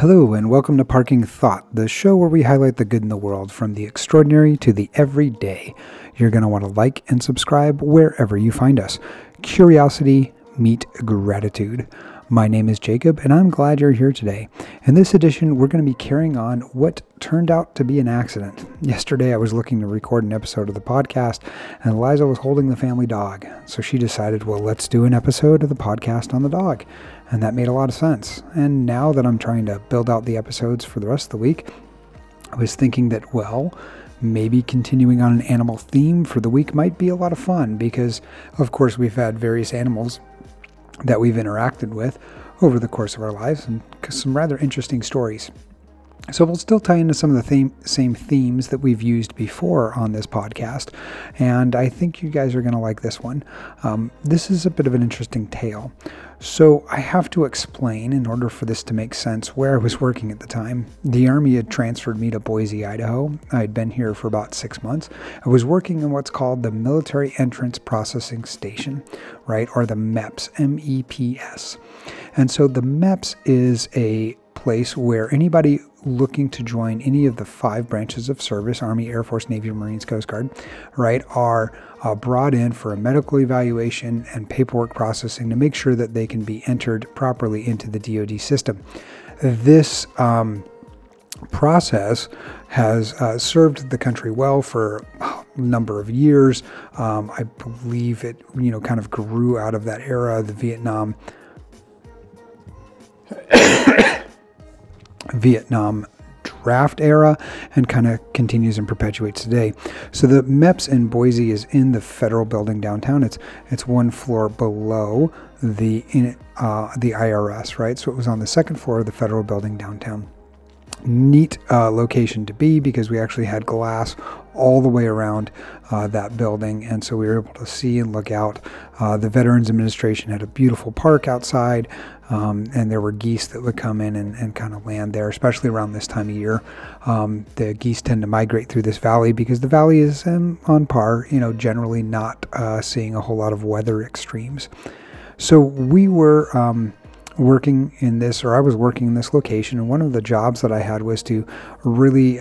Hello and welcome to Parking Thought, the show where we highlight the good in the world from the extraordinary to the everyday. You're going to want to like and subscribe wherever you find us. Curiosity meet gratitude. My name is Jacob and I'm glad you're here today. In this edition, we're going to be carrying on what turned out to be an accident. Yesterday, I was looking to record an episode of the podcast and Liza was holding the family dog. So she decided, well, let's do an episode of the podcast on the dog. And that made a lot of sense. And now that I'm trying to build out the episodes for the rest of the week, I was thinking that, well, maybe continuing on an animal theme for the week might be a lot of fun because, of course, we've had various animals that we've interacted with over the course of our lives and some rather interesting stories. So we'll still tie into some of the same themes that we've used before on this podcast, and I think you guys are going to like this one. This is a bit of an interesting tale. So I have to explain, in order for this to make sense, where I was working at the time. The Army had transferred me to Boise, Idaho. I had been here for about 6 months. I was working in what's called the Military Entrance Processing Station, right, or the MEPS, M-E-P-S. And so the MEPS is a place where anybody looking to join any of the 5 branches of service, Army, Air Force, Navy, Marines, Coast Guard, right, are brought in for a medical evaluation and paperwork processing to make sure that they can be entered properly into the DoD system. This process has served the country well for a number of years. I believe it, kind of grew out of that era, the Vietnam draft era, and kind of continues and perpetuates today. So the MEPS in Boise is in the federal building downtown. It's one floor below the IRS, right? So it was on the second floor of the federal building downtown. Neat location to be because we actually had glass all the way around that building, and so we were able to see and look out. The Veterans Administration had a beautiful park outside, and there were geese that would come in and kind of land there, especially around this time of year. The geese tend to migrate through this valley because the valley is on par, generally not seeing a whole lot of weather extremes. So we were working in this, or I was working in this location, and one of the jobs that I had was to really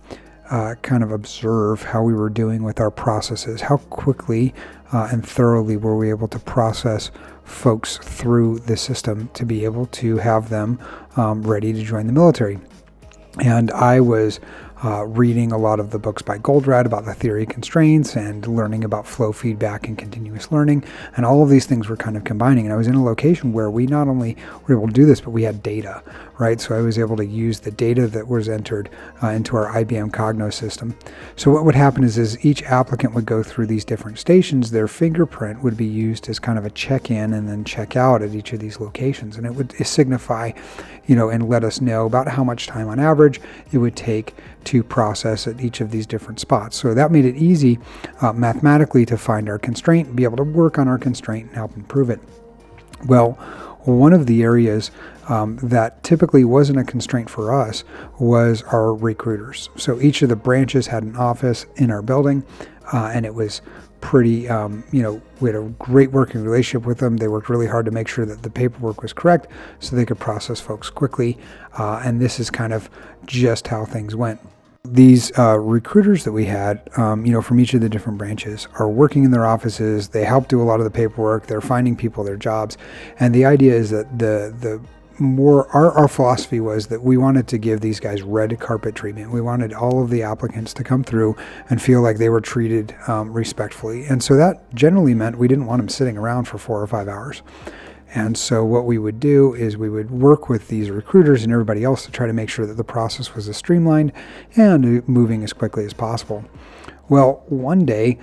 kind of observe how we were doing with our processes, how quickly and thoroughly were we able to process folks through the system to be able to have them ready to join the military. And I was reading a lot of the books by Goldratt about the theory of constraints and learning about flow feedback and continuous learning. And all of these things were kind of combining. And I was in a location where we not only were able to do this, but we had data, right? So I was able to use the data that was entered into our IBM Cognos system. So what would happen is each applicant would go through these different stations. Their fingerprint would be used as kind of a check-in and then check-out at each of these locations. And it would signify, and let us know about how much time on average it would take to process at each of these different spots. So that made it easy mathematically to find our constraint and be able to work on our constraint and help improve it. Well, one of the areas that typically wasn't a constraint for us was our recruiters. So each of the branches had an office in our building, and it was pretty, we had a great working relationship with them. They worked really hard to make sure that the paperwork was correct so they could process folks quickly. And this is kind of just how things went. These recruiters that we had, from each of the different branches are working in their offices. They help do a lot of the paperwork. They're finding people their jobs. And the idea is that our philosophy was that we wanted to give these guys red carpet treatment. We wanted all of the applicants to come through and feel like they were treated respectfully. And so that generally meant we didn't want them sitting around for 4 or 5 hours. And so what we would do is we would work with these recruiters and everybody else to try to make sure that the process was as streamlined and moving as quickly as possible. Well, one day,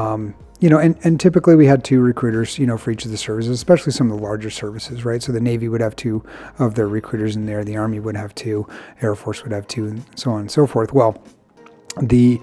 and typically we had 2 recruiters, for each of the services, especially some of the larger services, right? So the Navy would have 2 of their recruiters in there. The Army would have 2, Air Force would have 2, and so on and so forth. Well, the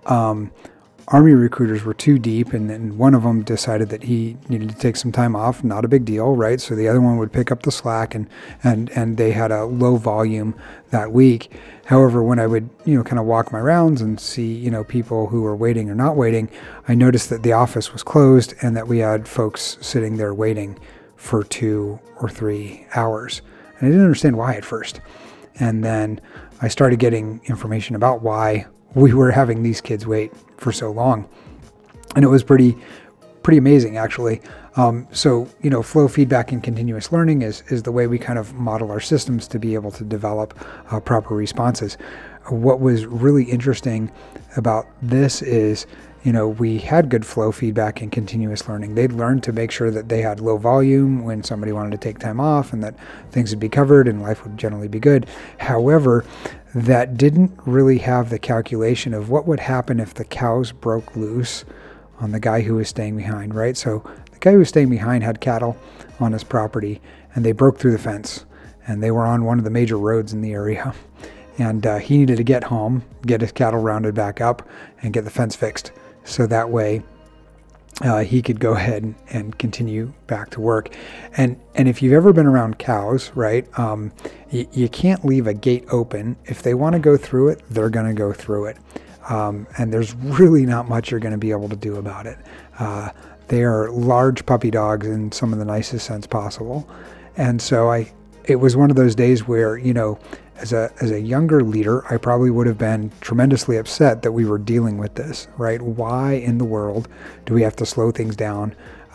Army recruiters were too deep, and then one of them decided that he needed to take some time off. Not a big deal, right? So the other one would pick up the slack, and they had a low volume that week. However, when I would, kind of walk my rounds and see, people who were waiting or not waiting, I noticed that the office was closed and that we had folks sitting there waiting for 2 or 3 hours. And I didn't understand why at first. And then I started getting information about why we were having these kids wait for so long. And it was pretty amazing, actually. So, flow feedback and continuous learning is the way we kind of model our systems to be able to develop proper responses. What was really interesting about this is, we had good flow feedback and continuous learning. They'd learn to make sure that they had low volume when somebody wanted to take time off, and that things would be covered and life would generally be good. However, that didn't really have the calculation of what would happen if the cows broke loose on the guy who was staying behind, right? So the guy who was staying behind had cattle on his property, and they broke through the fence, and they were on one of the major roads in the area. And he needed to get home, get his cattle rounded back up, and get the fence fixed. So that way he could go ahead and continue back to work. And if you've ever been around cows, right, you can't leave a gate open. If they want to go through it, they're going to go through it. And there's really not much you're going to be able to do about it. They are large puppy dogs in some of the nicest sense possible. And so it was one of those days where, as a younger leader, I probably would have been tremendously upset that we were dealing with this, right? Why in the world do we have to slow things down?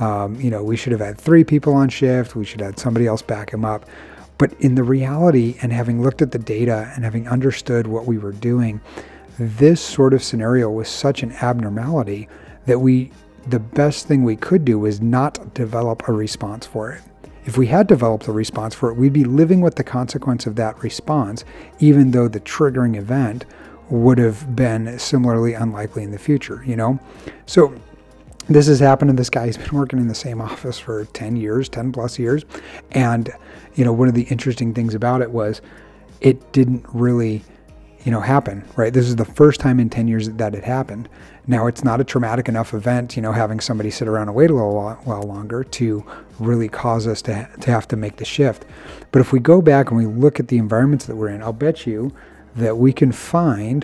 We should have had 3 people on shift. We should have had somebody else back him up. But in the reality, and having looked at the data and having understood what we were doing, this sort of scenario was such an abnormality that the best thing we could do was not develop a response for it. If we had developed a response for it, we'd be living with the consequence of that response, even though the triggering event would have been similarly unlikely in the future, So this has happened to this guy. He's been working in the same office for 10 plus years. And, one of the interesting things about it was it didn't really happen, right? This is the first time in 10 years that it happened. Now, it's not a traumatic enough event, having somebody sit around and wait a little while longer to really cause us to have to make the shift. But if we go back and we look at the environments that we're in, I'll bet you that we can find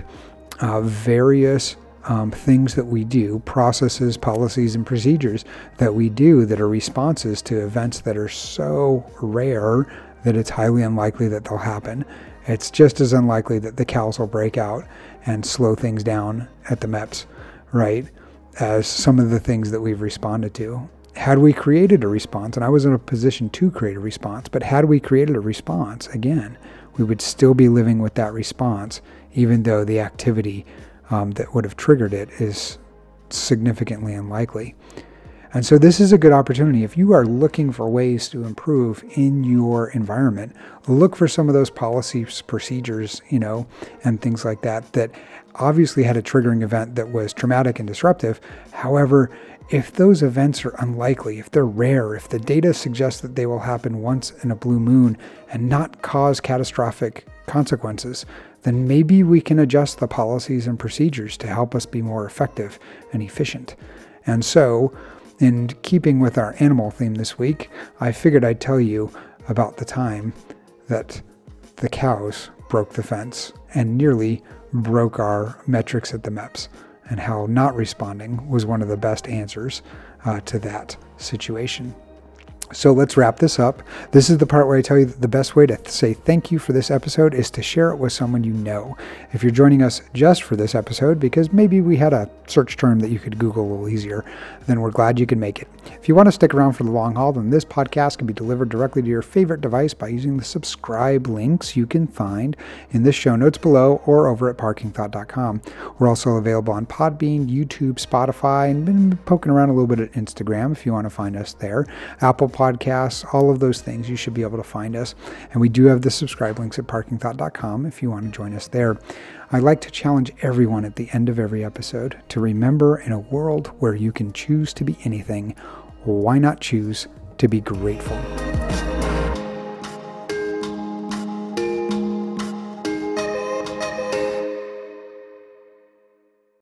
various things that we do, processes, policies, and procedures that we do that are responses to events that are so rare that it's highly unlikely that they'll happen. It's just as unlikely that the cows will break out and slow things down at the MEPS, right, as some of the things that we've responded to. Had we created a response, and I was in a position to create a response, but had we created a response, again, we would still be living with that response, even though the activity that would have triggered it is significantly unlikely. And so this is a good opportunity. If you are looking for ways to improve in your environment, look for some of those policies, procedures, and things like that obviously had a triggering event that was traumatic and disruptive. However, if those events are unlikely, if they're rare, if the data suggests that they will happen once in a blue moon and not cause catastrophic consequences, then maybe we can adjust the policies and procedures to help us be more effective and efficient. And so, in keeping with our animal theme this week, I figured I'd tell you about the time that the cows broke the fence and nearly broke our metrics at the MEPS, and how not responding was one of the best answers to that situation. So let's wrap this up. This is the part where I tell you that the best way to say thank you for this episode is to share it with someone you know. If you're joining us just for this episode, because maybe we had a search term that you could Google a little easier, then we're glad you could make it. If you want to stick around for the long haul, then this podcast can be delivered directly to your favorite device by using the subscribe links you can find in the show notes below or over at parkingthought.com. We're also available on Podbean, YouTube, Spotify, and been poking around a little bit at Instagram if you want to find us there. Apple Podcasts, all of those things, you should be able to find us. And we do have the subscribe links at parkingthought.com if you want to join us there. I like to challenge everyone at the end of every episode to remember, in a world where you can choose to be anything, why not choose to be grateful?